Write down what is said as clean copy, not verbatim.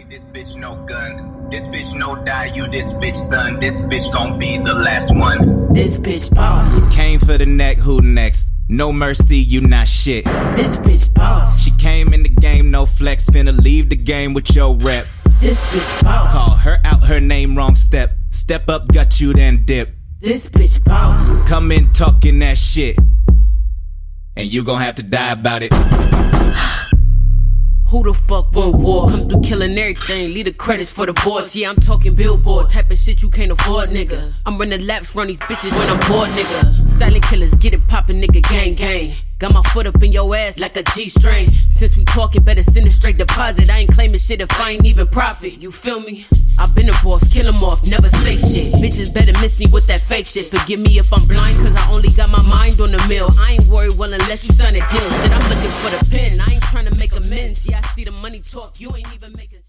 This bitch no guns, this bitch no die, you this bitch son, this bitch gon' be the last one. This bitch boss. Came for the neck, who next? No mercy, you not shit. This bitch boss. She came in the game, no flex, finna leave the game with your rep. This bitch boss. Call her out, her name wrong step. Step up, got you then dip. This bitch boss. Come in talking that shit, and you gon' have to die about it. Who the fuck want war? Come through killing everything, leave the credits for the boards. Yeah, I'm talking billboard, type of shit you can't afford, nigga. I'm running laps, run these bitches when I'm bored, nigga. Silent killers, get it poppin', nigga, gang, gang. Got my foot up in your ass like a G-string. Since we talking, better send a straight deposit. I ain't claiming shit if I ain't even profit, you feel me? I been a boss, kill 'em off, never say shit. Bitches better miss me with that fake shit. Forgive me if I'm blind, cause I only got my mind on the mill. I ain't worried, well, unless you sign a deal. Shit, I'm looking for the pen, I ain't trying to make amends. Yeah, I see the money talk, you ain't even making